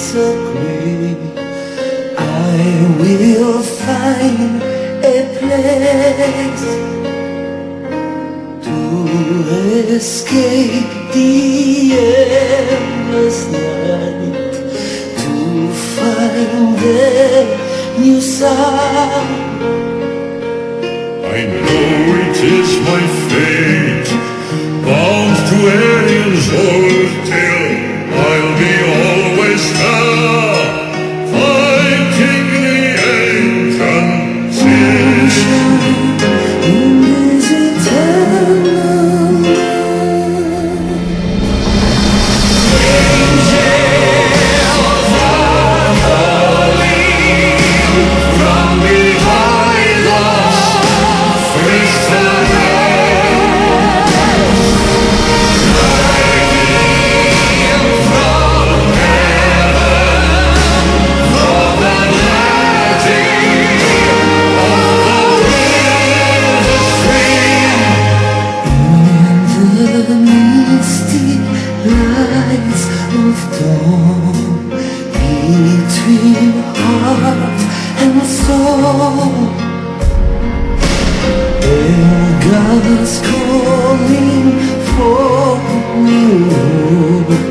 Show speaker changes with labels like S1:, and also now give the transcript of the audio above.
S1: disagree. I will find a place to escape the endless night, to find a new sound.
S2: I know it is my fate, bound to aliens old tale. I'll be always there, fighting the ancient sin.
S1: In this eternal
S2: Angels are calling from behind us, crystal
S1: lights of dawn, between heart and soul. And God's calling for me.